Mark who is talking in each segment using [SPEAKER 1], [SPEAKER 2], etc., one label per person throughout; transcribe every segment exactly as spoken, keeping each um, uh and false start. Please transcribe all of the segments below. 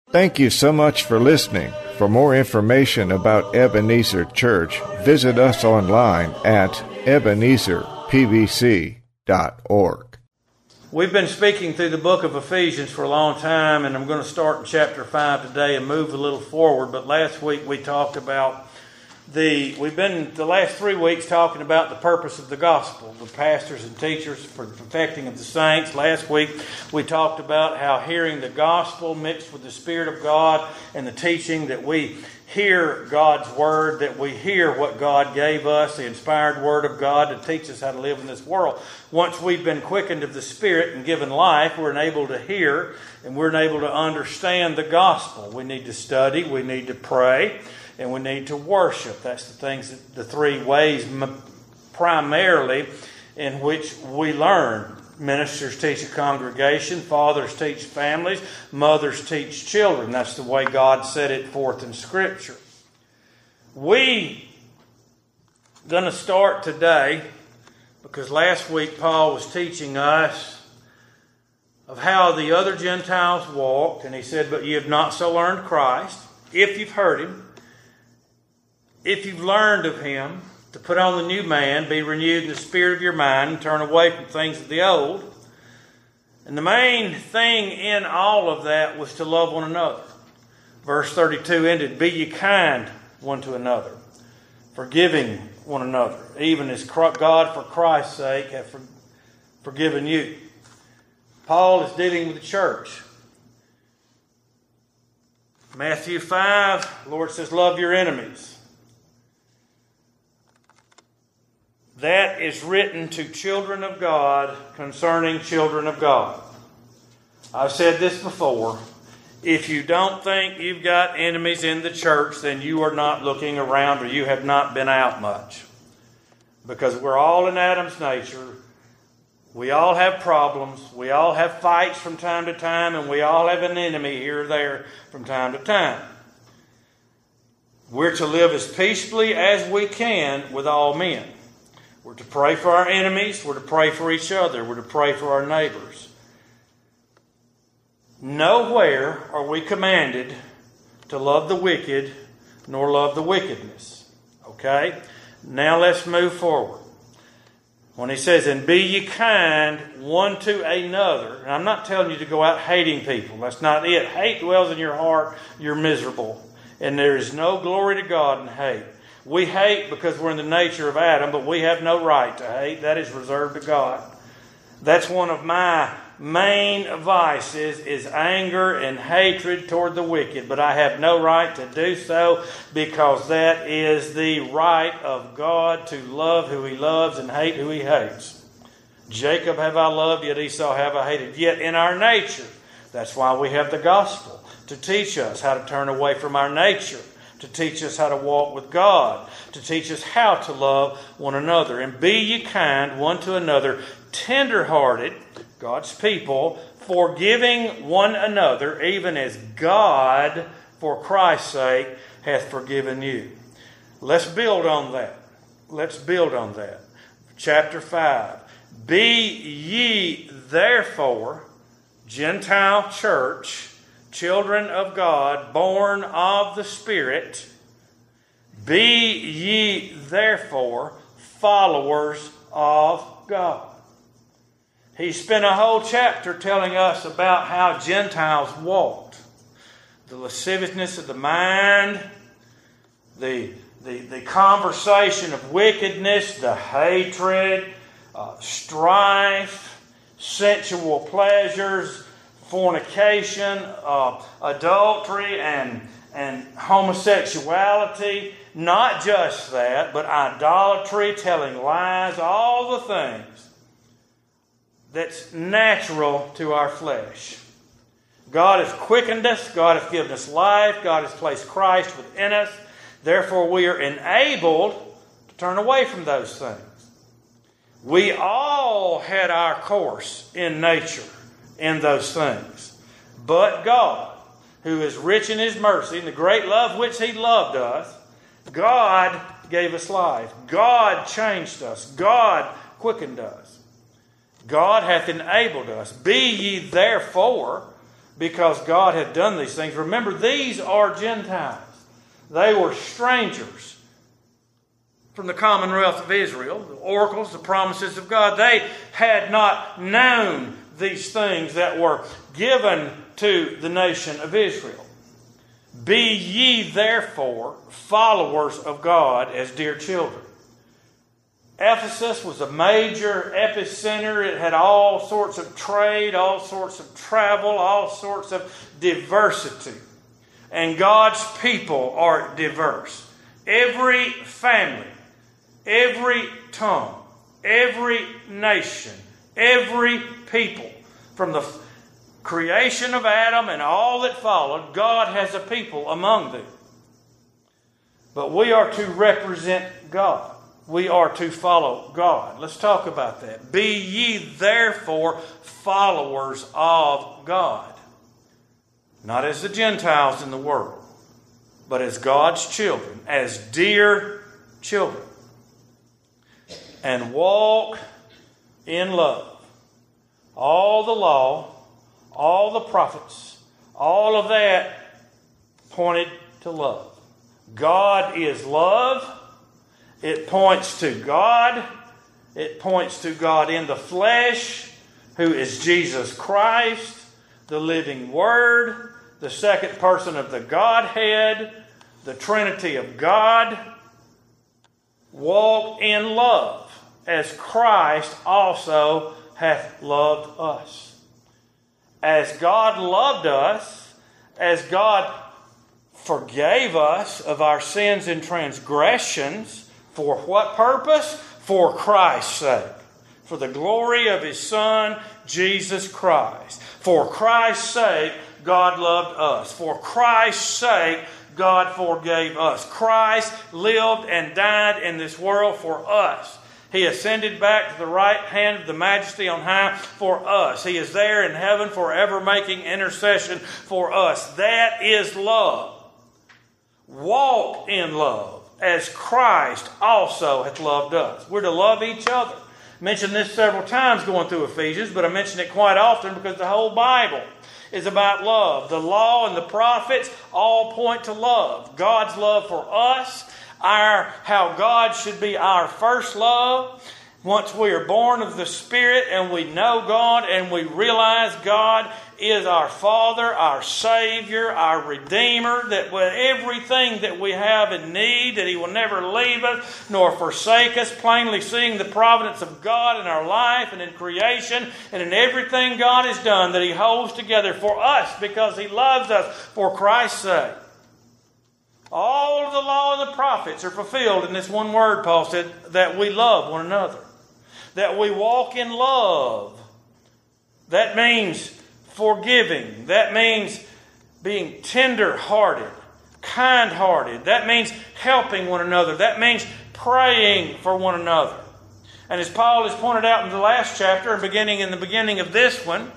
[SPEAKER 1] Thank you so much for listening. For more information about Ebenezer Church, visit us online at ebenezer p b c dot org.
[SPEAKER 2] We've been speaking through the book of Ephesians for a long time, and I'm going to start in chapter five today and move a little forward. But last week we talked about the, we've been the last three weeks talking about the purpose of the gospel, the pastors and teachers for the perfecting of the saints. Last week we talked about how hearing the gospel mixed with the Spirit of God and the teaching that we hear God's Word, that we hear what God gave us, the inspired Word of God to teach us how to live in this world. Once we've been quickened of the Spirit and given life, we're able to hear and we're able to understand the gospel. We need to study, we need to pray, and we need to worship. That's the things, the three ways primarily in which we learn. Ministers teach a congregation, fathers teach families, mothers teach children. That's the way God set it forth in Scripture. We going to start today because last week Paul was teaching us of how the other Gentiles walked, and he said, "But you have not so learned Christ, if you've heard Him, if you've learned of Him, to put on the new man, be renewed in the spirit of your mind, and turn away from things of the old." And the main thing in all of that was to love one another. Verse thirty-two ended, "Be ye kind one to another, forgiving one another, even as God for Christ's sake hath forgiven you." Paul is dealing with the church. Matthew five, the Lord says, "Love your enemies." That is written to children of God concerning children of God. I've said this before. If you don't think you've got enemies in the church, then you are not looking around or you have not been out much. Because we're all in Adam's nature. We all have problems. We all have fights from time to time, and we all have an enemy here or there from time to time. We're to live as peaceably as we can with all men. We're to pray for our enemies. We're to pray for each other. We're to pray for our neighbors. Nowhere are we commanded to love the wicked nor love the wickedness. Okay? Now let's move forward. When he says, "And be ye kind one to another," and I'm not telling you to go out hating people. That's not it. Hate dwells in your heart. You're miserable. And there is no glory to God in hate. We hate because we're in the nature of Adam, but we have no right to hate. That is reserved to God. That's one of my main vices, is anger and hatred toward the wicked. But I have no right to do so because that is the right of God to love who He loves and hate who He hates. Jacob have I loved, yet Esau have I hated. Yet in our nature, that's why we have the gospel, to teach us how to turn away from our nature, to teach us how to walk with God, to teach us how to love one another. "And be ye kind one to another, tender-hearted," God's people, "forgiving one another, even as God, for Christ's sake, hath forgiven you." Let's build on that. Let's build on that. Chapter five. "Be ye therefore," Gentile church, children of God, born of the Spirit, "be ye therefore followers of God." He spent a whole chapter telling us about how Gentiles walked. The lasciviousness of the mind, the, the, the conversation of wickedness, the hatred, uh, strife, sensual pleasures, fornication, uh, adultery, and, and homosexuality. Not just that, but idolatry, telling lies, all the things that's natural to our flesh. God has quickened us. God has given us life. God has placed Christ within us. Therefore, we are enabled to turn away from those things. We all had our course in nature in those things. But God, who is rich in His mercy, and the great love which He loved us, God gave us life. God changed us. God quickened us. God hath enabled us. Be ye therefore, because God had done these things. Remember, these are Gentiles. They were strangers from the commonwealth of Israel, the oracles, the promises of God. They had not known these things that were given to the nation of Israel. Be ye therefore followers of God as dear children. Ephesus was a major epicenter. It had all sorts of trade, all sorts of travel, all sorts of diversity. And God's people are diverse. Every family, every tongue, every nation, every people, from the creation of Adam and all that followed, God has a people among them. But we are to represent God. We are to follow God. Let's talk about that. Be ye therefore followers of God. Not as the Gentiles in the world, but as God's children, as dear children. And walk in love. All the law, all the prophets, all of that pointed to love. God is love. It points to God. It points to God in the flesh, who is Jesus Christ, the living Word, the second person of the Godhead, the Trinity of God. Walk in love, as Christ also hath loved us. As God loved us, as God forgave us of our sins and transgressions, for what purpose? For Christ's sake. For the glory of His Son, Jesus Christ. For Christ's sake, God loved us. For Christ's sake, God forgave us. Christ lived and died in this world for us. He ascended back to the right hand of the Majesty on high for us. He is there in heaven forever making intercession for us. That is love. Walk in love, as Christ also hath loved us. We're to love each other. I mentioned this several times going through Ephesians, but I mention it quite often because the whole Bible is about love. The law and the prophets all point to love. God's love for us, our how God should be our first love. Once we are born of the Spirit and we know God and we realize God is our Father, our Savior, our Redeemer, that with everything that we have in need, that He will never leave us nor forsake us, plainly seeing the providence of God in our life and in creation and in everything God has done, that He holds together for us because He loves us for Christ's sake. All of the law and the prophets are fulfilled in this one word, Paul said, that we love one another. That we walk in love. That means forgiving. That means being tender-hearted, kind-hearted. That means helping one another. That means praying for one another. And as Paul has pointed out in the last chapter, and beginning in the beginning of this one,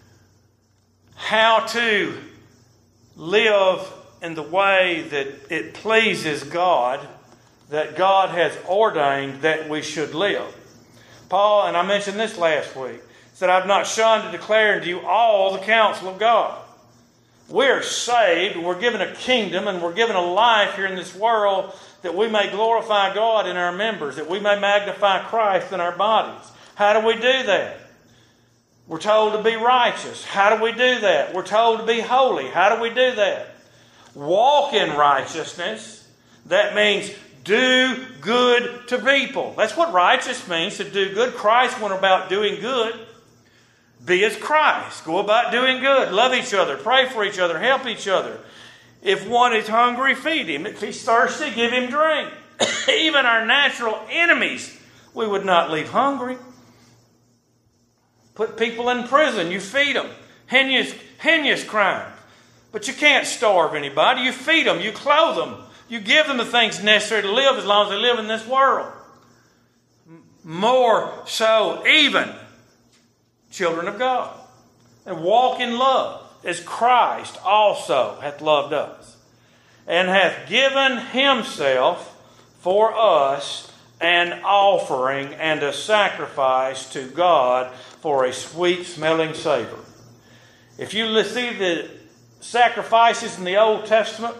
[SPEAKER 2] how to live in the way that it pleases God, that God has ordained that we should live. Paul, and I mentioned this last week, said, I've not shunned to declare unto you all the counsel of God. We're saved, we're given a kingdom, and we're given a life here in this world that we may glorify God in our members, that we may magnify Christ in our bodies. How do we do that? We're told to be righteous. How do we do that? We're told to be holy. How do we do that? Walk in righteousness. That means do good to people. That's what righteous means, to do good. Christ went about doing good. Be as Christ. Go about doing good. Love each other. Pray for each other. Help each other. If one is hungry, feed him. If he's thirsty, give him drink. Even our natural enemies, we would not leave hungry. Put people in prison. You feed them. Heinous, heinous crime. But you can't starve anybody. You feed them. You clothe them. You give them the things necessary to live as long as they live in this world. More so even children of God. And walk in love as Christ also hath loved us. And hath given Himself for us an offering and a sacrifice to God for a sweet smelling savor. If you see the sacrifices in the Old Testament,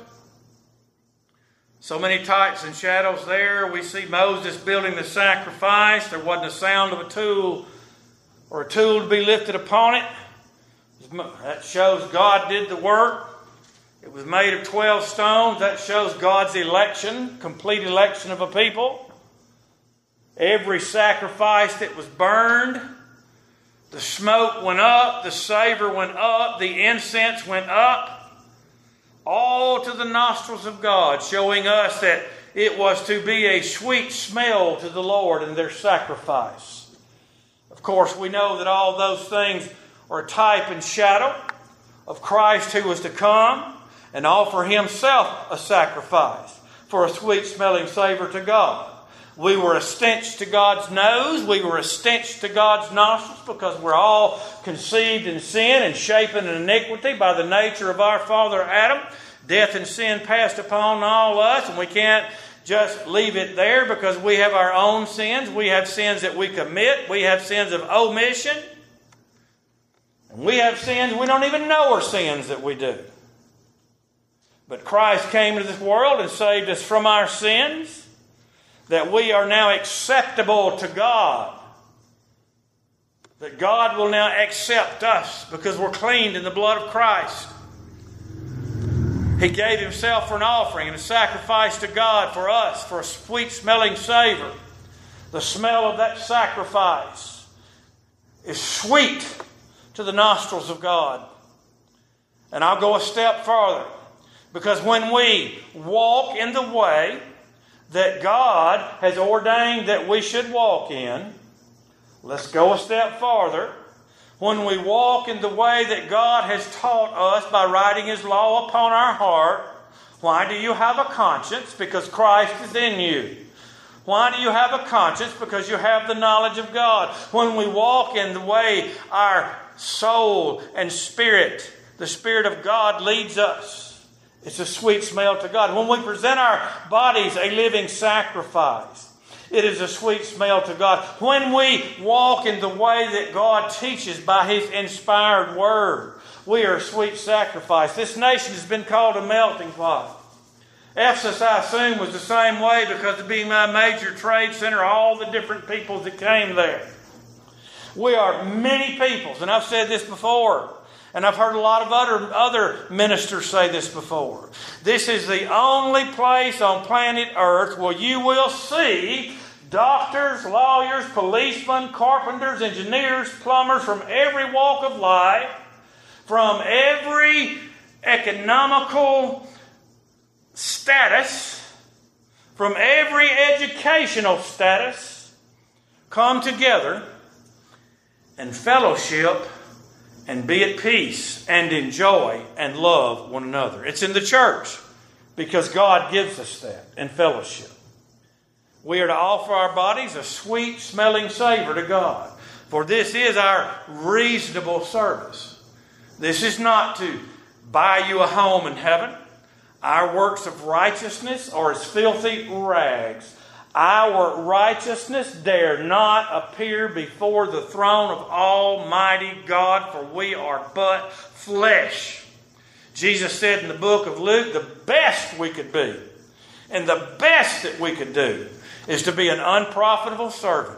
[SPEAKER 2] so many types and shadows there. We see Moses building the sacrifice. There wasn't a sound of a tool or a tool to be lifted upon it. That shows God did the work. It was made of twelve stones. That shows God's election, complete election of a people. Every sacrifice that was burned, the smoke went up, the savor went up, the incense went up, all to the nostrils of God, showing us that it was to be a sweet smell to the Lord in their sacrifice. Of course, we know that all those things are a type and shadow of Christ who was to come and offer himself a sacrifice for a sweet-smelling savor to God. We were a stench to God's nose. We were a stench to God's nostrils because we're all conceived in sin and shapen in iniquity by the nature of our father Adam. Death and sin passed upon all us, and we can't just leave it there because we have our own sins. We have sins that we commit. We have sins of omission. And we have sins we don't even know are sins that we do. But Christ came into this world and saved us from our sins, that we are now acceptable to God. That God will now accept us because we're cleaned in the blood of Christ. He gave himself for an offering and a sacrifice to God for us, for a sweet-smelling savor. The smell of that sacrifice is sweet to the nostrils of God. And I'll go a step further, because when we walk in the way that God has ordained that we should walk in, let's go a step farther. When we walk in the way that God has taught us by writing His law upon our heart, why do you have a conscience? Because Christ is in you. Why do you have a conscience? Because you have the knowledge of God. When we walk in the way our soul and spirit, the Spirit of God leads us, it's a sweet smell to God. When we present our bodies a living sacrifice, it is a sweet smell to God. When we walk in the way that God teaches by His inspired Word, we are a sweet sacrifice. This nation has been called a melting pot. Ephesus, I assume, was the same way because of being my major trade center, all the different peoples that came there. We are many peoples, and I've said this before. And I've heard a lot of other, other ministers say this before. This is the only place on planet Earth where you will see doctors, lawyers, policemen, carpenters, engineers, plumbers from every walk of life, from every economical status, from every educational status, come together and fellowship and be at peace and enjoy and love one another. It's in the church because God gives us that in fellowship. We are to offer our bodies a sweet smelling savor to God. For this is our reasonable service. This is not to buy you a home in heaven. Our works of righteousness are as filthy rags. Our righteousness dare not appear before the throne of Almighty God, for we are but flesh. Jesus said in the book of Luke, the best we could be, and the best that we could do, is to be an unprofitable servant.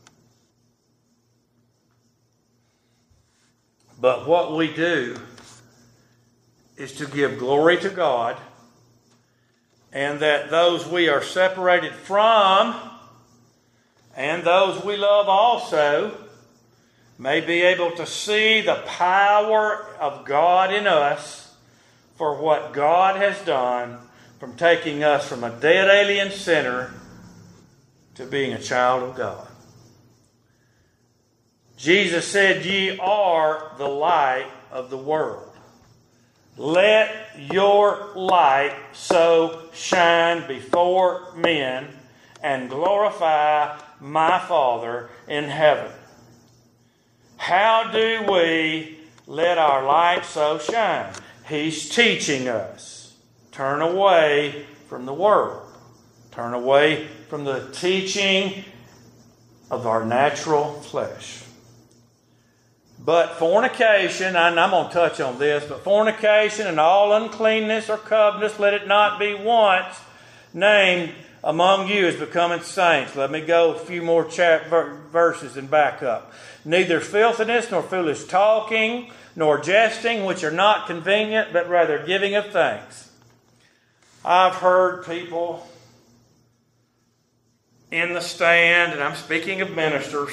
[SPEAKER 2] But what we do is to give glory to God, and that those we are separated from and those we love also may be able to see the power of God in us for what God has done from taking us from a dead alien sinner to being a child of God. Jesus said, "Ye are the light of the world. Let your light so shine before men and glorify my Father in heaven." How do we let our light so shine? He's teaching us. Turn away from the world. Turn away from the teaching of our natural flesh. But fornication, and I'm going to touch on this, but fornication and all uncleanness or covetousness, let it not be once named among you as becoming saints. Let me go a few more chap- verses and back up. Neither filthiness, nor foolish talking, nor jesting, which are not convenient, but rather giving of thanks. I've heard people in the stand, and I'm speaking of ministers,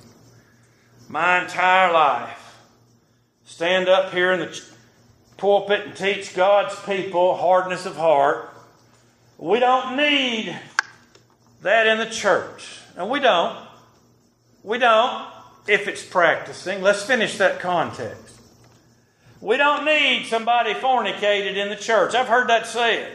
[SPEAKER 2] my entire life, stand up here in the pulpit and teach God's people hardness of heart. We don't need that in the church. And we don't. We don't, if it's practicing. Let's finish that context. We don't need somebody fornicated in the church. I've heard that said.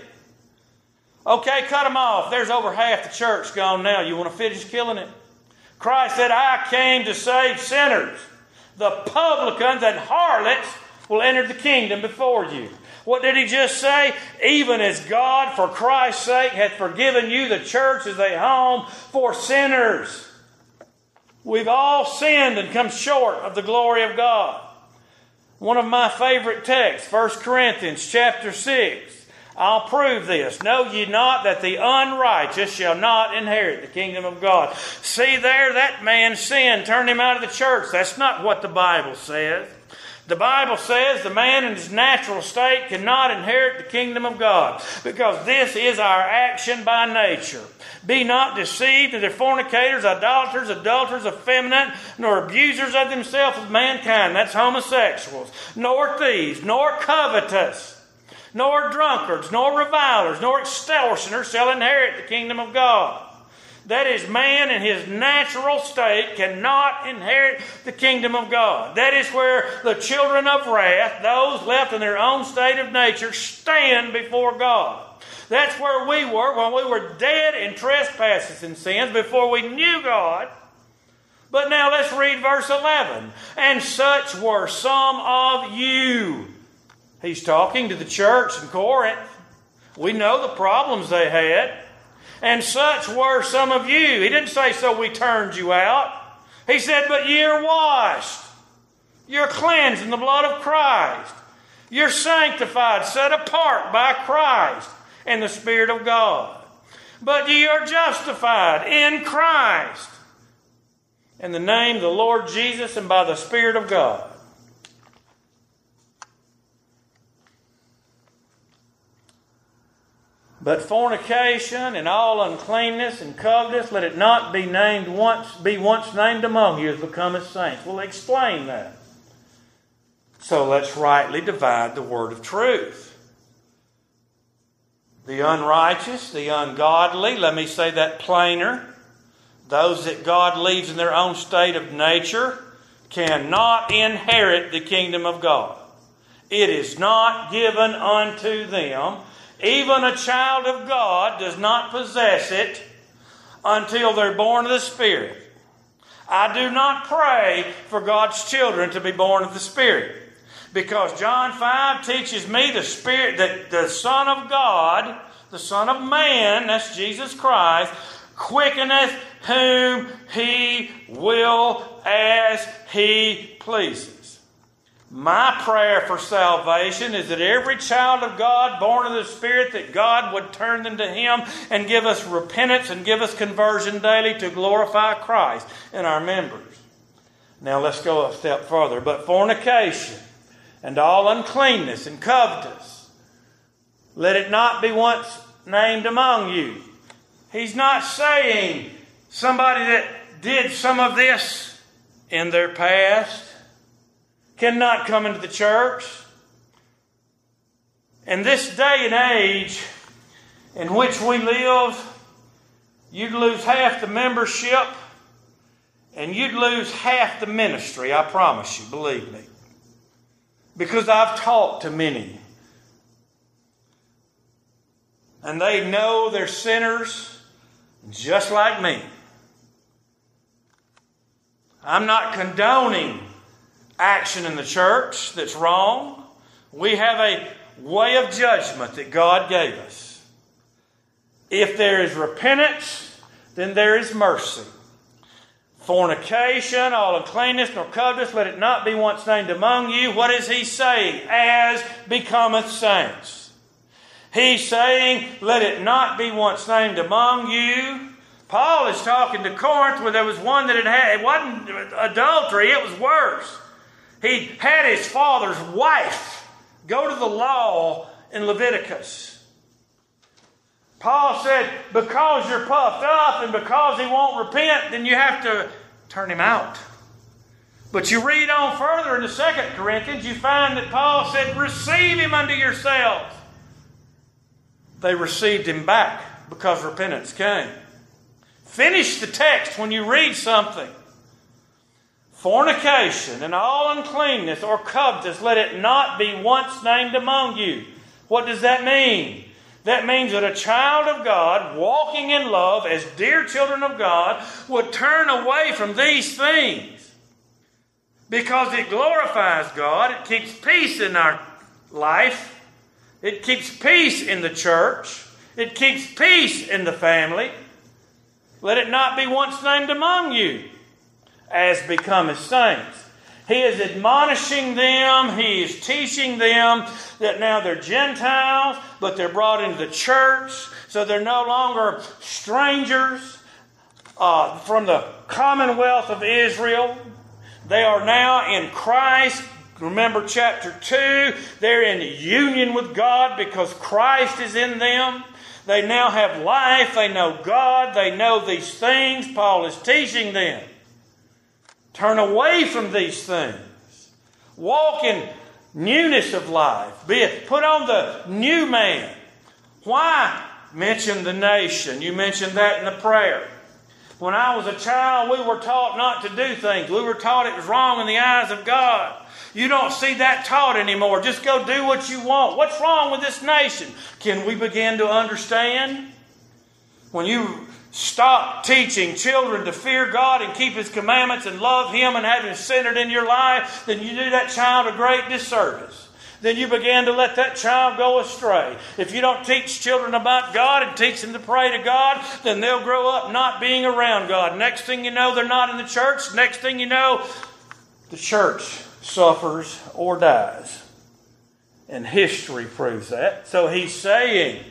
[SPEAKER 2] Okay, cut them off. There's over half the church gone now. You want to finish killing it? Christ said, I came to save sinners. The publicans and harlots will enter the kingdom before you. What did he just say? Even as God, for Christ's sake, hath forgiven you, the church as a home for sinners. We've all sinned and come short of the glory of God. One of my favorite texts, First Corinthians chapter six. I'll prove this. Know ye not that the unrighteous shall not inherit the kingdom of God? See there, that man sinned, turned him out of the church. That's not what the Bible says. The Bible says the man in his natural state cannot inherit the kingdom of God, because this is our action by nature. Be not deceived, neither fornicators, idolaters, adulterers, effeminate, nor abusers of themselves of mankind. That's homosexuals. Nor thieves, nor covetous, nor drunkards, nor revilers, nor extortioners shall inherit the kingdom of God. That is, man in his natural state cannot inherit the kingdom of God. That is where the children of wrath, those left in their own state of nature, stand before God. That's where we were when we were dead in trespasses and sins before we knew God. But now let's read verse eleven. And such were some of you. He's talking to the church in Corinth. We know the problems they had. And such were some of you. He didn't say, so we turned you out. He said, but ye are washed. You're cleansed in the blood of Christ. You're sanctified, set apart by Christ and the Spirit of God. But ye are justified in Christ, in the name of the Lord Jesus and by the Spirit of God. But fornication and all uncleanness and covetous, let it not be named once, be once named among you as becometh saints. We'll explain that. So let's rightly divide the word of truth. The unrighteous, the ungodly, let me say that plainer. Those that God leaves in their own state of nature cannot inherit the kingdom of God. It is not given unto them. Even a child of God does not possess it until they're born of the Spirit. I do not pray for God's children to be born of the Spirit, because John five teaches me the Spirit, that the Son of God, the Son of Man, that's Jesus Christ, quickeneth whom He will as He pleases. My prayer for salvation is that every child of God born of the Spirit, that God would turn them to Him and give us repentance and give us conversion daily to glorify Christ in our members. Now let's go a step further. But fornication and all uncleanness and covetous, let it not be once named among you. He's not saying somebody that did some of this in their past cannot come into the church. In this day and age in which we live, you'd lose half the membership and you'd lose half the ministry, I promise you, believe me. Because I've talked to many. And they know they're sinners just like me. I'm not condoning action in the church that's wrong. We have a way of judgment that God gave us. If there is repentance, then there is mercy. fornication, all uncleanness, nor covetousness, let it not be once named among you. What is he saying? As becometh saints. He's saying, let it not be once named among you. Paul is talking to Corinth where there was one that had had, it wasn't adultery, it was worse. He had his father's wife go to the law in Leviticus. Paul said, because you're puffed up and because he won't repent, then you have to turn him out. But you read on further in the Second Corinthians, you find that Paul said, receive him unto yourselves. They received him back because repentance came. Finish the text when you read something. Fornication and all uncleanness or covetous, let it not be once named among you. What does that mean? That means that a child of God, walking in love as dear children of God, would turn away from these things. Because it glorifies God. It keeps peace in our life. It keeps peace in the church. It keeps peace in the family. Let it not be once named among you, as becometh saints. He is admonishing them, he is teaching them that now they're Gentiles, but they're brought into the church, so they're no longer strangers uh, from the commonwealth of Israel. They are now in Christ. Remember chapter two, they're in union with God because Christ is in them. They now have life, they know God, they know these things. Paul is teaching them. Turn away from these things. Walk in newness of life. Be it, put on the new man. Why mention the nation? You mentioned that in the prayer. When I was a child, we were taught not to do things. We were taught it was wrong in the eyes of God. You don't see that taught anymore. Just go do what you want. What's wrong with this nation? Can we begin to understand? When you stop teaching children to fear God and keep His commandments and love Him and have Him centered in your life, then you do that child a great disservice. Then you begin to let that child go astray. If you don't teach children about God and teach them to pray to God, then they'll grow up not being around God. Next thing you know, they're not in the church. Next thing you know, the church suffers or dies. And history proves that. So he's saying,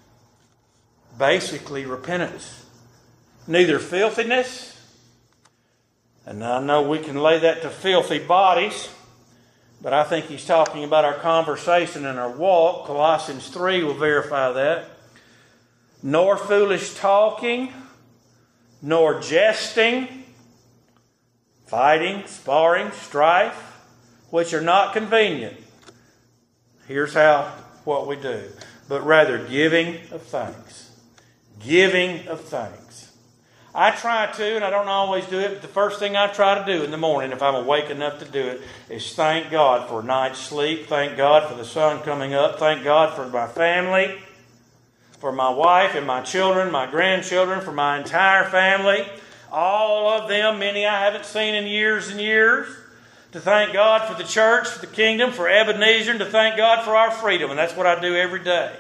[SPEAKER 2] basically, repentance. Neither filthiness, and I know we can lay that to filthy bodies, but I think he's talking about our conversation and our walk. Colossians three will verify that. Nor foolish talking, nor jesting, fighting, sparring, strife, which are not convenient. Here's how, what we do. But rather giving of thanks. Giving of thanks. I try to, and I don't always do it, but the first thing I try to do in the morning, if I'm awake enough to do it, is thank God for a night's sleep. Thank God for the sun coming up. Thank God for my family, for my wife and my children, my grandchildren, for my entire family. All of them, many I haven't seen in years and years. To thank God for the church, for the kingdom, for Ebenezer, and to thank God for our freedom. And that's what I do every day.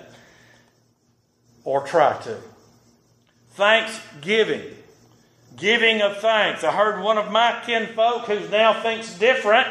[SPEAKER 2] Or try to. Thanksgiving. Giving of thanks. I heard one of my kinfolk who now thinks different.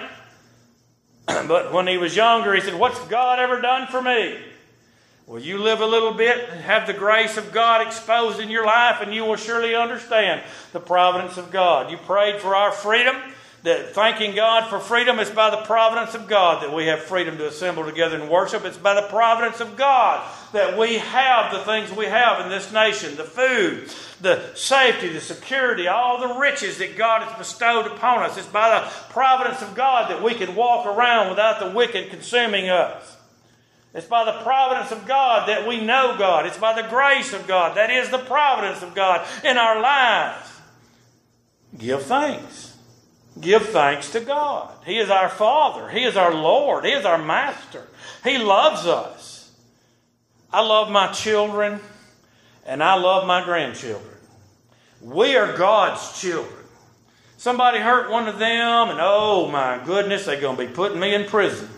[SPEAKER 2] But when he was younger, he said, what's God ever done for me? Well, you live a little bit and have the grace of God exposed in your life, and you will surely understand the providence of God. You prayed for our freedom. That thanking God for freedom is by the providence of God that we have freedom to assemble together and worship. It's by the providence of God that we have the things we have in this nation. The food, the safety, the security, all the riches that God has bestowed upon us. It's by the providence of God that we can walk around without the wicked consuming us. It's by the providence of God that we know God. It's by the grace of God. That is the providence of God in our lives. Give thanks. Give thanks to God. He is our Father. He is our Lord. He is our Master. He loves us. I love my children, and I love my grandchildren. We are God's children. Somebody hurt one of them, and oh my goodness, they're going to be putting me in prison.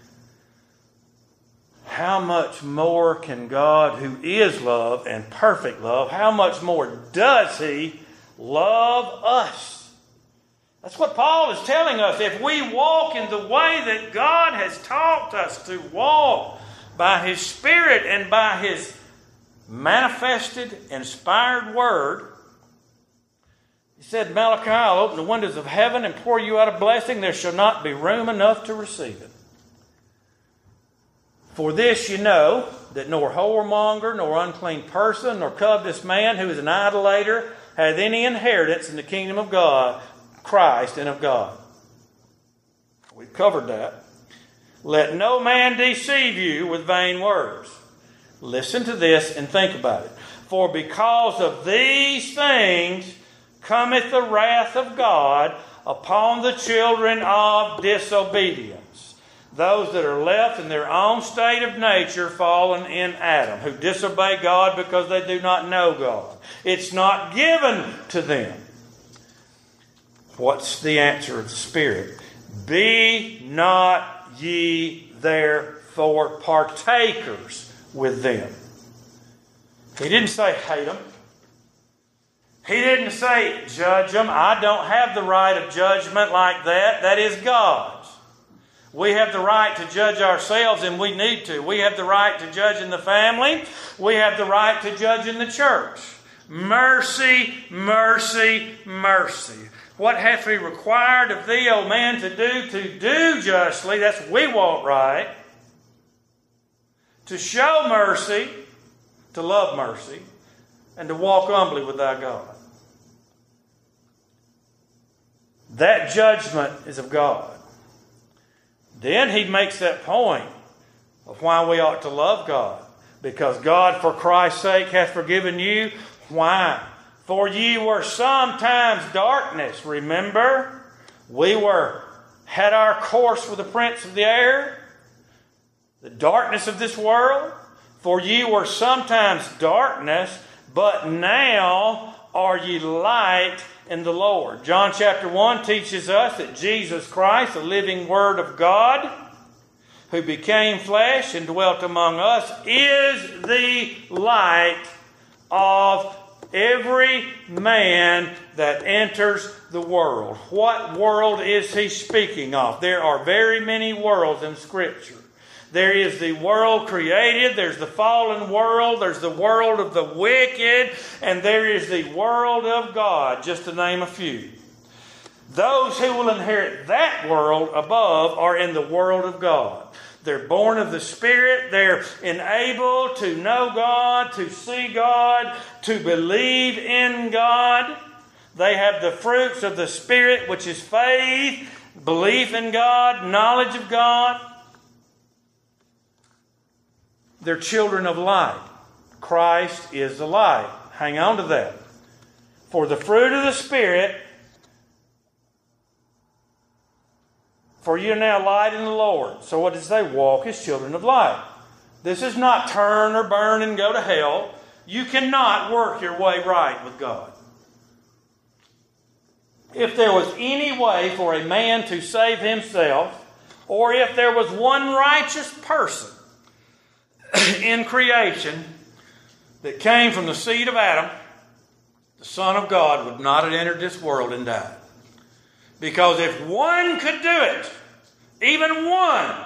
[SPEAKER 2] How much more can God, who is love and perfect love, how much more does He love us? That's what Paul is telling us. If we walk in the way that God has taught us to walk by His Spirit and by His manifested, inspired Word, He said, Malachi, I'll open the windows of heaven and pour you out a blessing. There shall not be room enough to receive it. For this you know, that nor whoremonger, nor unclean person, nor covetous man who is an idolater, hath any inheritance in the kingdom of God, Christ, and of God. We've covered that. Let no man deceive you with vain words. Listen to this and think about it. For because of these things cometh the wrath of God upon the children of disobedience, those that are left in their own state of nature, fallen in Adam, who disobey God because they do not know God. It's not given to them. What's the answer of the Spirit? Be not ye therefore partakers with them. He didn't say hate them. He didn't say judge them. I don't have the right of judgment like that. That is God's. We have the right to judge ourselves, and we need to. We have the right to judge in the family. We have the right to judge in the church. Mercy, mercy, mercy. What hath He required of thee, O man, to do? To do justly, that's we walk right. To show mercy, to love mercy, and to walk humbly with thy God. That judgment is of God. Then he makes that point of why we ought to love God. Because God, for Christ's sake, hath forgiven you. Why? For ye were sometimes darkness. Remember? We were, had our course with the prince of the air, the darkness of this world. For ye were sometimes darkness, but now are ye light in the Lord. John chapter one teaches us that Jesus Christ, the living Word of God, who became flesh and dwelt among us, is the light of every man that enters the world. What world is he speaking of? There are very many worlds in Scripture. There is the world created, there's the fallen world, there's the world of the wicked, and there is the world of God, just to name a few. Those who will inherit that world above are in the world of God. They're born of the Spirit, they're enabled to know God, to see God, to believe in God. They have the fruits of the Spirit, which is faith, belief in God, knowledge of God. They're children of light. Christ is the light. Hang on to that. For the fruit of the Spirit, for you are now light in the Lord. So what does it say? Walk as children of light. This is not turn or burn and go to hell. You cannot work your way right with God. If there was any way for a man to save himself, or if there was one righteous person in creation that came from the seed of Adam, the Son of God would not have entered this world and died. Because if one could do it, even one,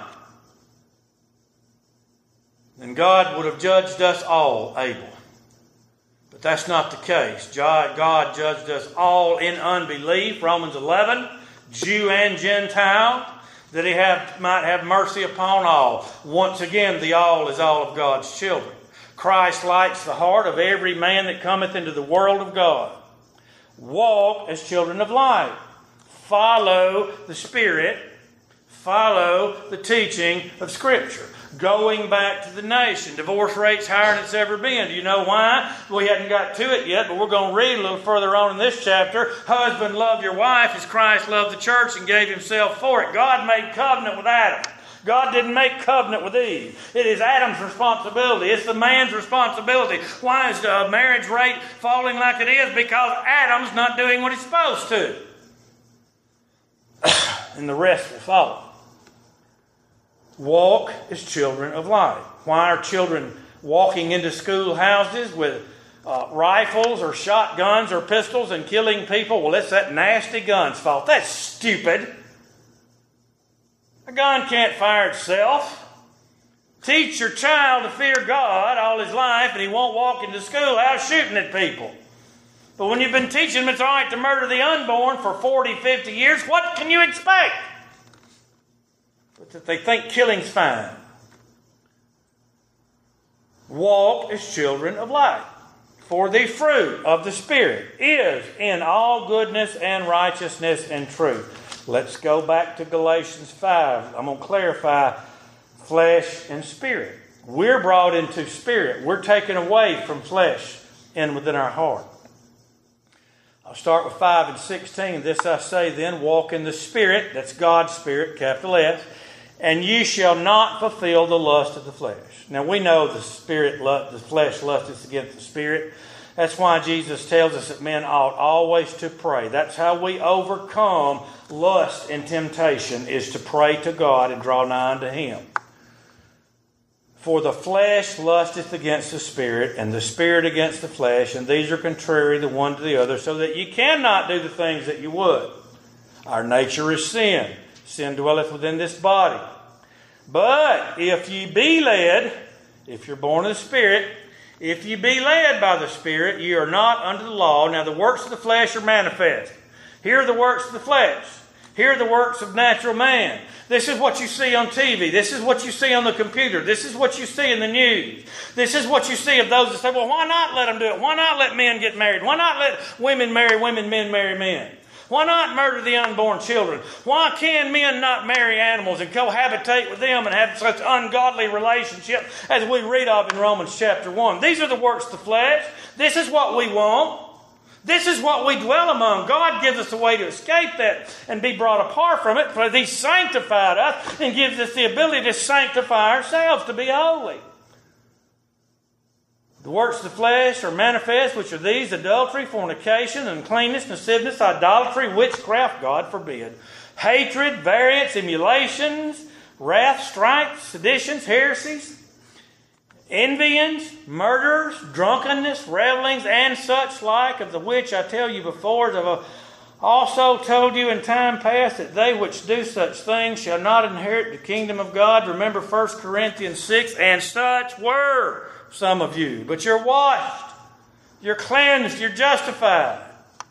[SPEAKER 2] then God would have judged us all able. But that's not the case. God judged us all in unbelief, Romans eleven, Jew and Gentile, that He have, might have mercy upon all. Once again, the all is all of God's children. Christ lights the heart of every man that cometh into the world of God. Walk as children of light. Follow the Spirit. Follow the teaching of Scripture. Going back to the nation. Divorce rate's higher than it's ever been. Do you know why? We hadn't got to it yet, but we're going to read a little further on in this chapter. Husband, love your wife as Christ loved the church and gave Himself for it. God made covenant with Adam. God didn't make covenant with Eve. It is Adam's responsibility. It's the man's responsibility. Why is the marriage rate falling like it is? Because Adam's not doing what he's supposed to. And the rest will follow. Walk as children of light. Why are children walking into schoolhouses with uh, rifles or shotguns or pistols and killing people. Well, it's that nasty gun's fault. That's stupid. A gun can't fire itself. Teach your child to fear God all his life and he won't walk into schoolhouse shooting at people. But when you've been teaching them it's all right to murder the unborn for forty, fifty years, what can you expect? But that they think killing's fine. Walk as children of light. For the fruit of the Spirit is in all goodness and righteousness and truth. Let's go back to Galatians five. I'm going to clarify flesh and spirit. We're brought into spirit. We're taken away from flesh and within our heart. I'll start with five and sixteen. This I say then, walk in the Spirit, that's God's Spirit, capital S, and you shall not fulfill the lust of the flesh. Now we know the spirit, the flesh lusteth against the Spirit. That's why Jesus tells us that men ought always to pray. That's how we overcome lust and temptation, is to pray to God and draw nigh unto Him. For the flesh lusteth against the Spirit, and the Spirit against the flesh, and these are contrary the one to the other, so that you cannot do the things that you would. Our nature is sin. Sin dwelleth within this body. But if ye be led, if you're born of the Spirit, if ye be led by the Spirit, ye are not under the law. Now the works of the flesh are manifest. Here are the works of the flesh. Here are the works of natural man. This is what you see on T V. This is what you see on the computer. This is what you see in the news. This is what you see of those that say, well, why not let them do it? Why not let men get married? Why not let women marry women, men marry men? Why not murder the unborn children? Why can men not marry animals and cohabitate with them and have such ungodly relationship as we read of in Romans chapter one? These are the works of the flesh. This is what we want. This is what we dwell among. God gives us a way to escape that and be brought apart from it, for He sanctified us and gives us the ability to sanctify ourselves, to be holy. The works of the flesh are manifest, which are these: adultery, fornication, uncleanness, lasciviousness, idolatry, witchcraft, God forbid, hatred, variance, emulations, wrath, strife, seditions, heresies, envyings, murders, drunkenness, revelings, and such like, of the which I tell you before, as I've also told you in time past, that they which do such things shall not inherit the kingdom of God. Remember First Corinthians six, and such were some of you. But you're washed, you're cleansed, you're justified.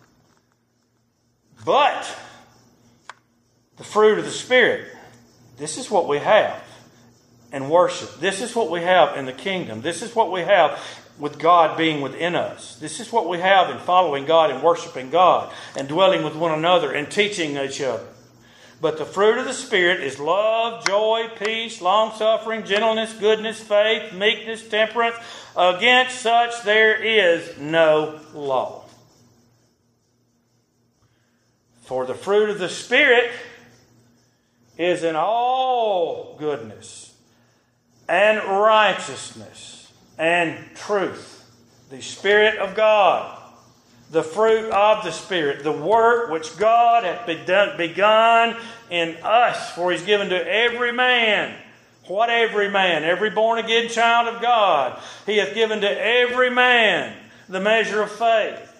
[SPEAKER 2] But the fruit of the Spirit, this is what we have in worship. This is what we have in the kingdom. This is what we have with God being within us. This is what we have in following God and worshiping God and dwelling with one another and teaching each other. But the fruit of the Spirit is love, joy, peace, long-suffering, gentleness, goodness, faith, meekness, temperance. Against such there is no law. For the fruit of the Spirit is in all goodness and righteousness and truth. The Spirit of God. The fruit of the Spirit, the work which God hath begun in us, for He's given to every man. What every man? Every born-again child of God. He hath given to every man the measure of faith.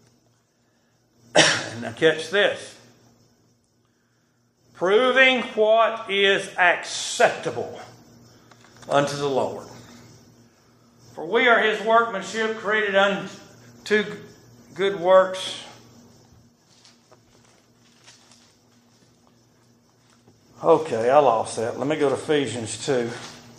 [SPEAKER 2] Now catch this. Proving what is acceptable unto the Lord. For we are His workmanship, created unto good works. Okay, I lost that. Let me go to Ephesians two.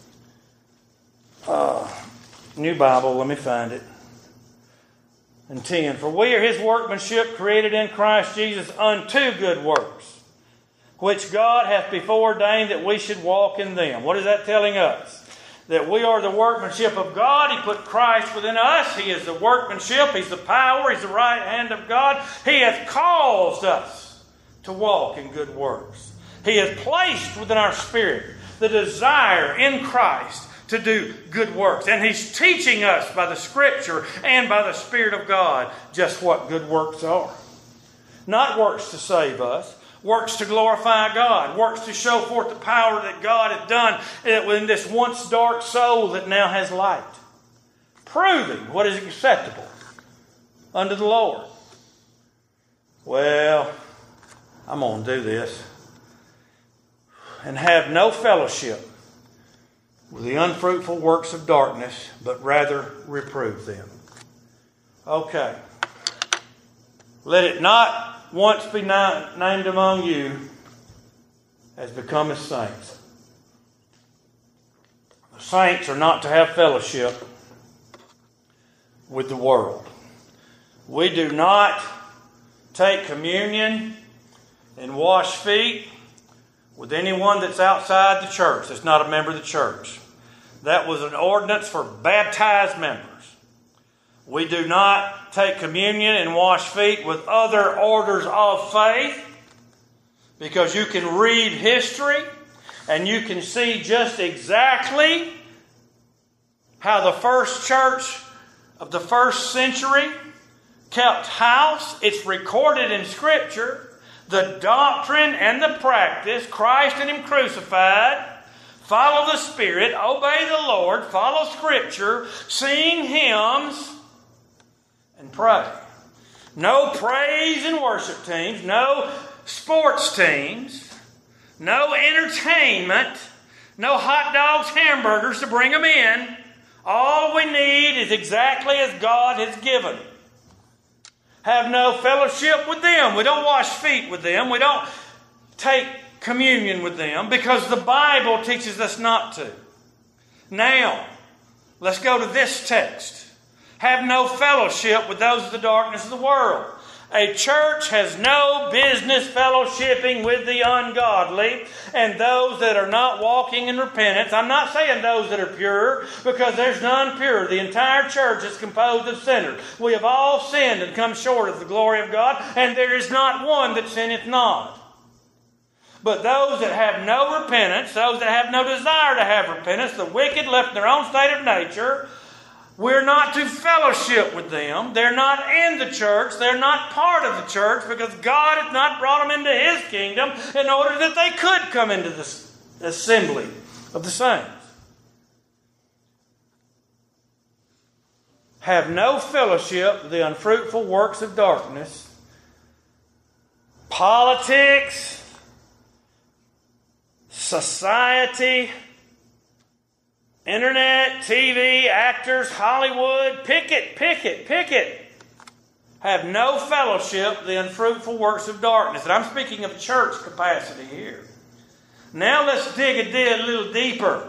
[SPEAKER 2] Uh, New Bible, let me find it. And ten. For we are His workmanship, created in Christ Jesus unto good works, which God hath before ordained that we should walk in them. What is that telling us? That we are the workmanship of God. He put Christ within us. He is the workmanship. He's the power. He's the right hand of God. He hath caused us to walk in good works. He hath placed within our spirit the desire in Christ to do good works. And He's teaching us by the Scripture and by the Spirit of God just what good works are. Not works to save us. Works to glorify God. Works to show forth the power that God hath done within this once dark soul that now has light. proving what is acceptable unto the Lord. Well, I'm going to do this. And have no fellowship with the unfruitful works of darkness, but rather reprove them. Okay. Let it not once be na- named among you as becometh saints. The saints are not to have fellowship with the world. We do not take communion and wash feet with anyone that's outside the church, that's not a member of the church. That was an ordinance for baptized members. We do not take communion and wash feet with other orders of faith, because you can read history and you can see just exactly how the first church of the first century kept house. It's recorded in Scripture. The doctrine and the practice, Christ and Him crucified, follow the Spirit, obey the Lord, follow Scripture, sing hymns, and pray. No praise and worship teams, no sports teams, no entertainment, no hot dogs, hamburgers to bring them in. All we need is exactly as God has given. Have no fellowship with them. We don't wash feet with them. We don't take communion with them because the Bible teaches us not to. Now, let's go to this text. Have no fellowship with those of the darkness of the world. A church has no business fellowshipping with the ungodly and those that are not walking in repentance. I'm not saying those that are pure, because there's none pure. The entire church is composed of sinners. We have all sinned and come short of the glory of God, and there is not one that sinneth not. But those that have no repentance, those that have no desire to have repentance, the wicked left in their own state of nature, we're not to fellowship with them. They're not in the church. They're not part of the church, because God has not brought them into His kingdom in order that they could come into the assembly of the saints. Have no fellowship with the unfruitful works of darkness. Politics, society, internet, T V, actors, Hollywood, pick it, pick it, pick it. Have no fellowship with the unfruitful works of darkness. And I'm speaking of church capacity here. Now let's dig a little deeper.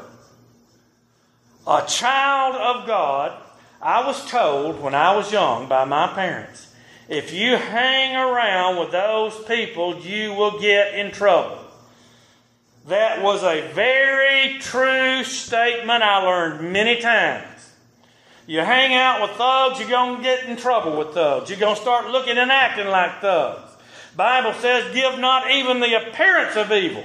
[SPEAKER 2] A child of God, I was told when I was young by my parents, if you hang around with those people, you will get in trouble. That was a very true statement I learned many times. You hang out with thugs, you're going to get in trouble with thugs. You're going to start looking and acting like thugs. The Bible says, give not even the appearance of evil.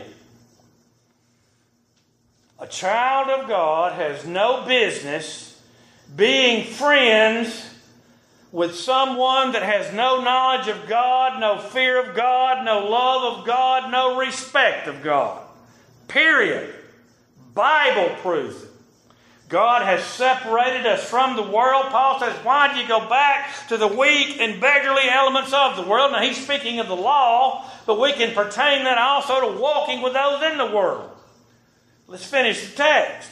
[SPEAKER 2] A child of God has no business being friends with someone that has no knowledge of God, no fear of God, no love of God, no respect of God. Period. Bible proves it. God has separated us from the world. Paul says, why do you go back to the weak and beggarly elements of the world? Now he's speaking of the law, but we can pertain that also to walking with those in the world. Let's finish the text.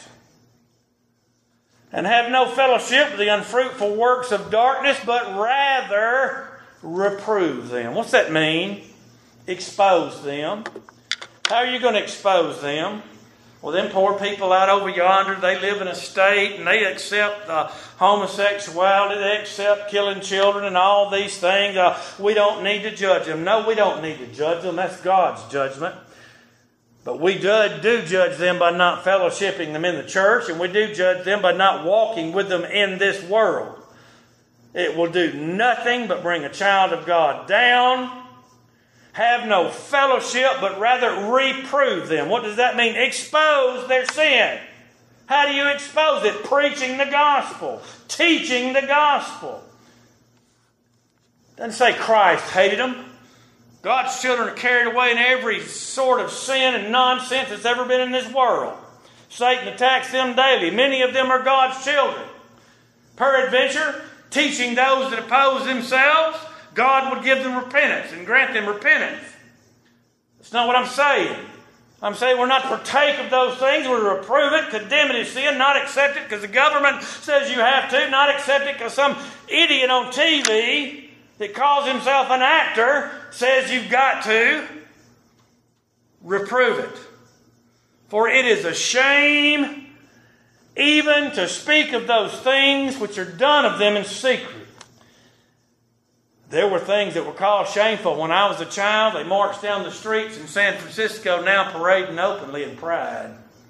[SPEAKER 2] And have no fellowship with the unfruitful works of darkness, but rather reprove them. What's that mean? Expose them. How are you going to expose them? Well, them poor people out over yonder, they live in a state and they accept uh, homosexuality, they accept killing children and all these things. Uh, we don't need to judge them. No, we don't need to judge them. That's God's judgment. But we do, do judge them by not fellowshipping them in the church, and we do judge them by not walking with them in this world. It will do nothing but bring a child of God down. Have no fellowship, but rather reprove them. What does that mean? Expose their sin. How do you expose it? Preaching the gospel. Teaching the gospel. Doesn't say Christ hated them. God's children are carried away in every sort of sin and nonsense that's ever been in this world. Satan attacks them daily. Many of them are God's children. Peradventure, teaching those that oppose themselves, God would give them repentance and grant them repentance. That's not what I'm saying. I'm saying we're not to partake of those things. We're to reprove it, condemn it as sin, not accept it because the government says you have to, not accept it because some idiot on T V that calls himself an actor says you've got to. Reprove it. For it is a shame even to speak of those things which are done of them in secret. There were things that were called shameful. When I was a child, they marched down the streets in San Francisco, now parading openly in pride.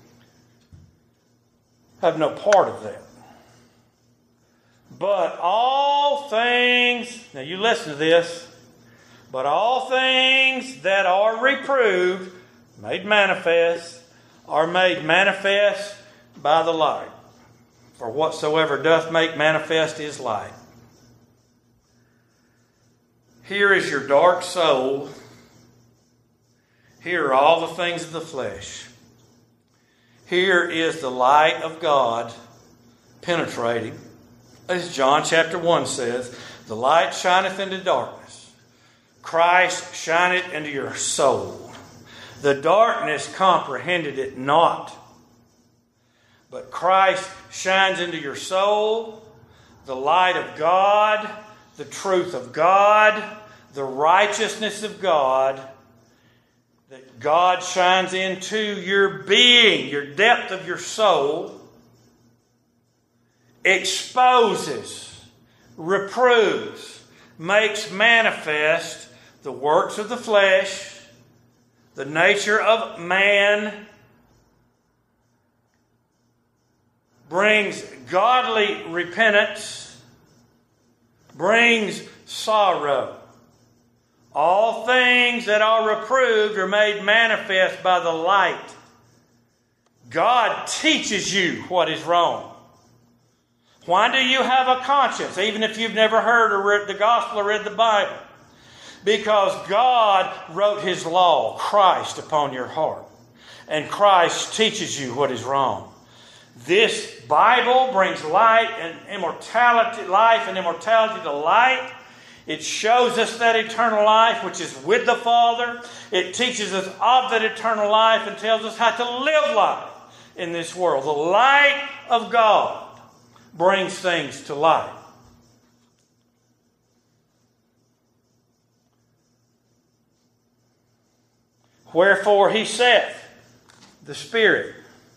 [SPEAKER 2] I have no part of that. But all things, now you listen to this, but all things that are reproved, made manifest, are made manifest by the light. For whatsoever doth make manifest is light. Here is your dark soul. Here are all the things of the flesh. Here is the light of God penetrating. As John chapter one says, the light shineth into darkness. Christ shineth into your soul. The darkness comprehended it not. But Christ shines into your soul, the light of God, the truth of God, the righteousness of God, that God shines into your being, your depth of your soul, exposes, reproves, makes manifest the works of the flesh, the nature of man, brings godly repentance, brings sorrow. All things that are reproved are made manifest by the light. God teaches you what is wrong. Why do you have a conscience, even if you've never heard or read the gospel or read the Bible? Because God wrote His law, Christ, upon your heart. And Christ teaches you what is wrong. This Bible brings light and immortality, life and immortality to light. It shows us that eternal life which is with the Father. It teaches us of that eternal life and tells us how to live life in this world. The light of God brings things to light. Wherefore He saith, the Spirit,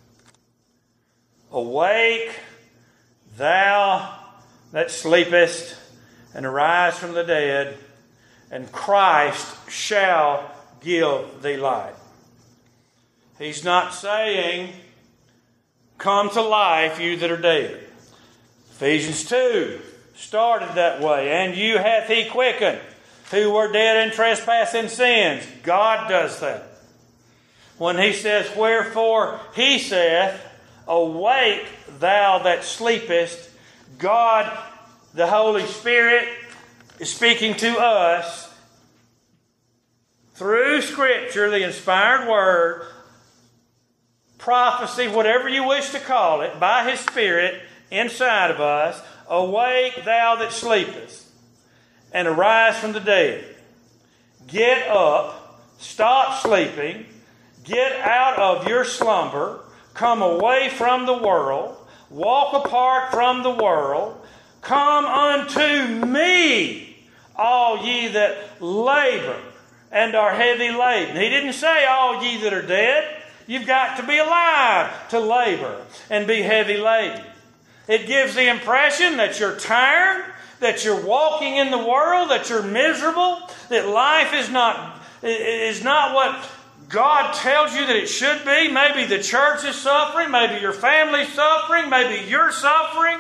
[SPEAKER 2] awake, thou that sleepest, and arise from the dead, and Christ shall give thee light. He's not saying, come to life, you that are dead. Ephesians two started that way. And you hath He quickened, who were dead in trespass and sins. God does that. When He says, wherefore He saith, awake, thou that sleepest, God, the Holy Spirit, is speaking to us through Scripture, the inspired Word, prophecy, whatever you wish to call it, by His Spirit inside of us. Awake, thou that sleepest, and arise from the dead. Get up, stop sleeping, get out of your slumber, come away from the world, walk apart from the world, come unto me, all ye that labor and are heavy laden. He didn't say all ye that are dead. You've got to be alive to labor and be heavy laden. It gives the impression that you're tired, that you're walking in the world, that you're miserable, that life is not, is not what God tells you that it should be. Maybe the church is suffering, maybe your family's suffering, maybe you're suffering.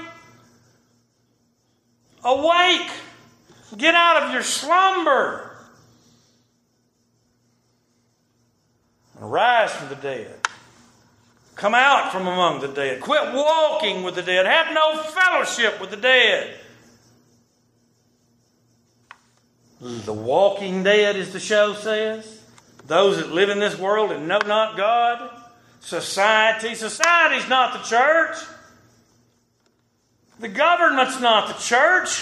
[SPEAKER 2] Awake! Get out of your slumber. Arise from the dead. Come out from among the dead. Quit walking with the dead. Have no fellowship with the dead. The walking dead, as the show says. Those that live in this world and know not God. Society. Society's not the church. The government's not the church.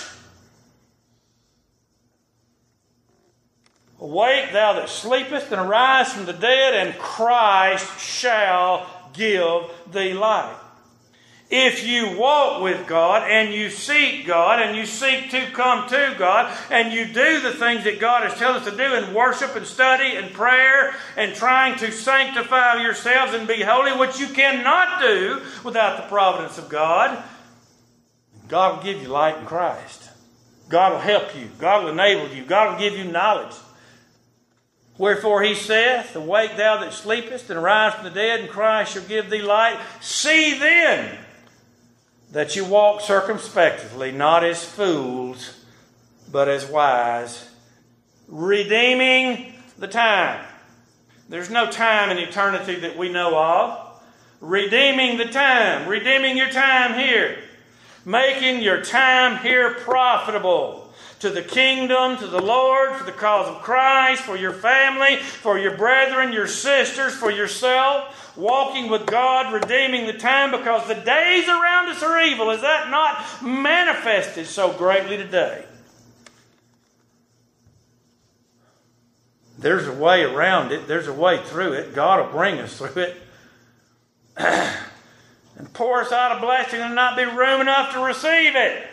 [SPEAKER 2] Awake, thou that sleepest, and arise from the dead, and Christ shall give thee light. If you walk with God, and you seek God, and you seek to come to God, and you do the things that God has told us to do in worship and study and prayer and trying to sanctify yourselves and be holy, which you cannot do without the providence of God, God will give you light in Christ. God will help you. God will enable you. God will give you knowledge. Wherefore he saith, awake thou that sleepest, and arise from the dead, and Christ shall give thee light. See then that you walk circumspectly, not as fools, but as wise, redeeming the time. There's no time in eternity that we know of. Redeeming the time. Redeeming your time here. Making your time here profitable to the kingdom, to the Lord, for the cause of Christ, for your family, for your brethren, your sisters, for yourself, walking with God, redeeming the time, because the days around us are evil. Is that not manifested so greatly today? There's a way around it. There's a way through it. God will bring us through it. And pour us out a blessing and not be room enough to receive it.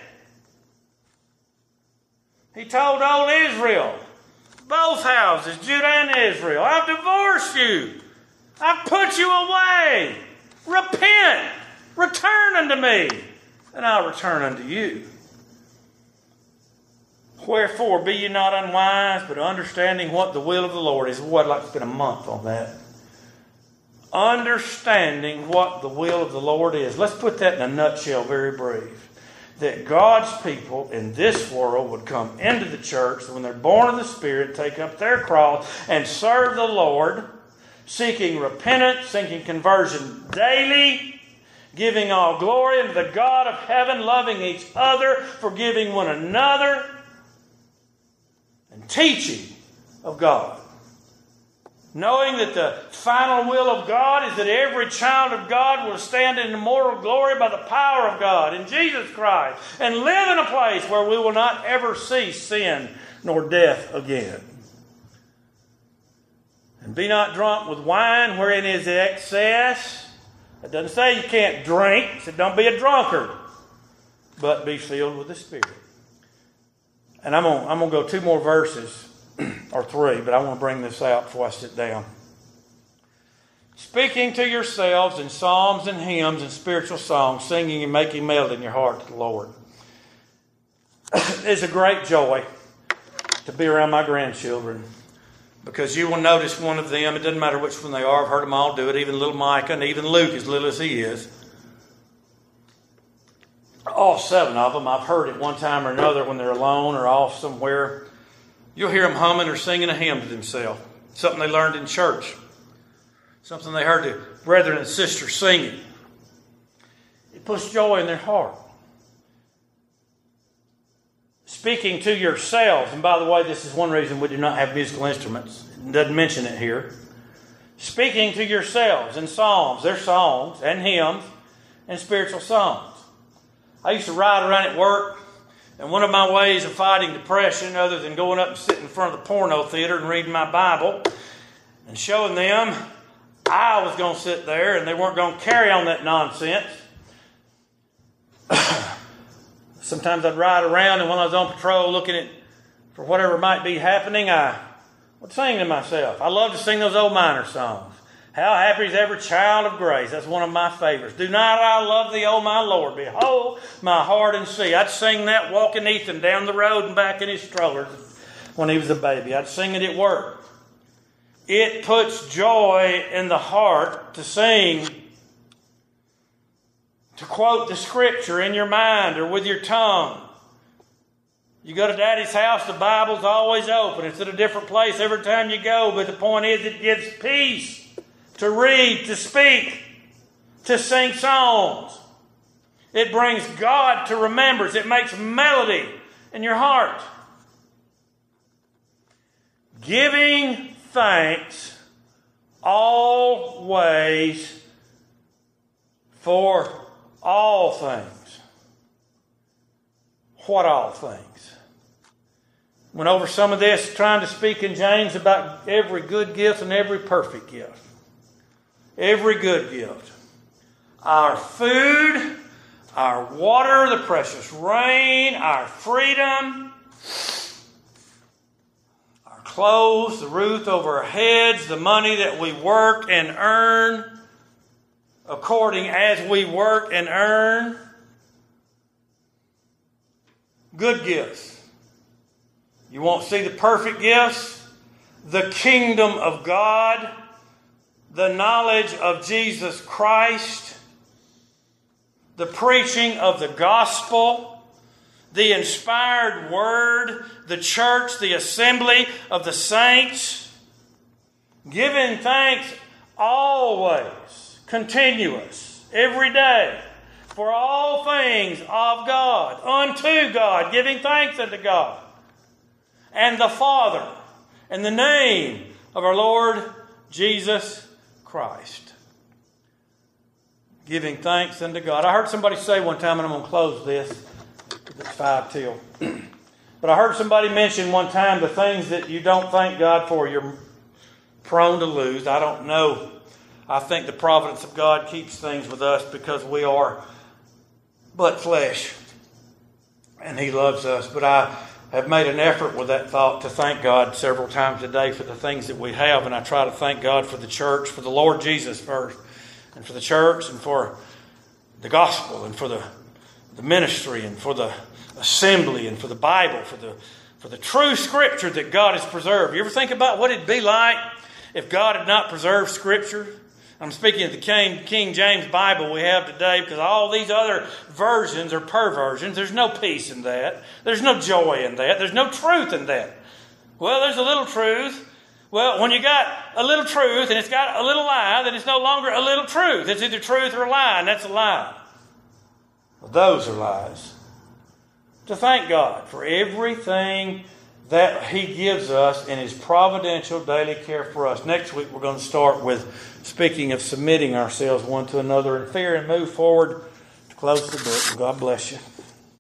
[SPEAKER 2] He told old Israel, both houses, Judah and Israel, I've divorced you. I've put you away. Repent. Return unto me, and I'll return unto you. Wherefore, be ye not unwise, but understanding what the will of the Lord is. Well, I'd like to spend a month on that. Understanding what the will of the Lord is. Let's put that in a nutshell, very brief. That God's people in this world would come into the church when they're born of the Spirit, take up their cross and serve the Lord, seeking repentance, seeking conversion daily, giving all glory unto the God of heaven, loving each other, forgiving one another, and teaching of God. Knowing that the final will of God is that every child of God will stand in immortal glory by the power of God in Jesus Christ and live in a place where we will not ever see sin nor death again. And be not drunk with wine wherein is excess. It doesn't say you can't drink. It said don't be a drunkard, but be filled with the Spirit. And I'm going I'm going to go two more verses. Or three, but I want to bring this out before I sit down. Speaking to yourselves in psalms and hymns and spiritual songs, singing and making melody in your heart to the Lord. It's a great joy to be around my grandchildren, because you will notice one of them, it doesn't matter which one they are, I've heard them all do it, even little Micah and even Luke, as little as he is. All seven of them, I've heard at one time or another when they're alone or off somewhere. You'll hear them humming or singing a hymn to themselves. Something they learned in church. Something they heard their brethren and sisters singing. It puts joy in their heart. Speaking to yourselves. And by the way, this is one reason we do not have musical instruments. It doesn't mention it here. Speaking to yourselves in psalms. They're songs and hymns and spiritual songs. I used to ride around at work. And one of my ways of fighting depression, other than going up and sitting in front of the porno theater and reading my Bible and showing them I was going to sit there and they weren't going to carry on that nonsense. Sometimes I'd ride around, and when I was on patrol looking at for whatever might be happening, I would sing to myself. I love to sing those old miner songs. How happy is every child of grace. That's one of my favorites. Do not I love thee, O my Lord. Behold my heart and see. I'd sing that walking Ethan down the road and back in his stroller when he was a baby. I'd sing it at work. It puts joy in the heart to sing, to quote the scripture in your mind or with your tongue. You go to Daddy's house, the Bible's always open. It's at a different place every time you go, but the point is it gives peace. To read, to speak, to sing songs. It brings God to remembrance. It makes melody in your heart. Giving thanks always for all things. what all things. Went over some of this trying to speak in James about every good gift and every perfect gift. Every good gift. Our food, our water, the precious rain, our freedom, our clothes, the roof over our heads, the money that we work and earn according as we work and earn. Good gifts. You won't see the perfect gifts? The kingdom of God, the knowledge of Jesus Christ, the preaching of the gospel, the inspired word, the church, the assembly of the saints, giving thanks always, continuous, every day, for all things of God, unto God, giving thanks unto God and the Father, in the name of our Lord Jesus Christ. Giving thanks unto God. I heard somebody say one time, and I'm going to close this, it's five till. But I heard somebody mention one time the things that you don't thank God for, you're prone to lose. I don't know. I think the providence of God keeps things with us because we are but flesh, and He loves us. But I have made an effort with that thought to thank God several times a day for the things that we have, and I try to thank God for the church, for the Lord Jesus first, and for the church, and for the gospel, and for the, the ministry, and for the assembly, and for the Bible, for the for the true Scripture that God has preserved. You ever think about what it'd be like if God had not preserved Scripture? I'm speaking of the King, King James Bible we have today, because all these other versions are perversions. There's no peace in that. There's no joy in that. There's no truth in that. Well, there's a little truth. Well, when you got a little truth and it's got a little lie, then it's no longer a little truth. It's either truth or a lie, and that's a lie. Well, those are lies. To thank God for everything that He gives us in His providential daily care for us. Next week we're going to start with speaking of submitting ourselves one to another in fear and move forward to close the book. God bless you.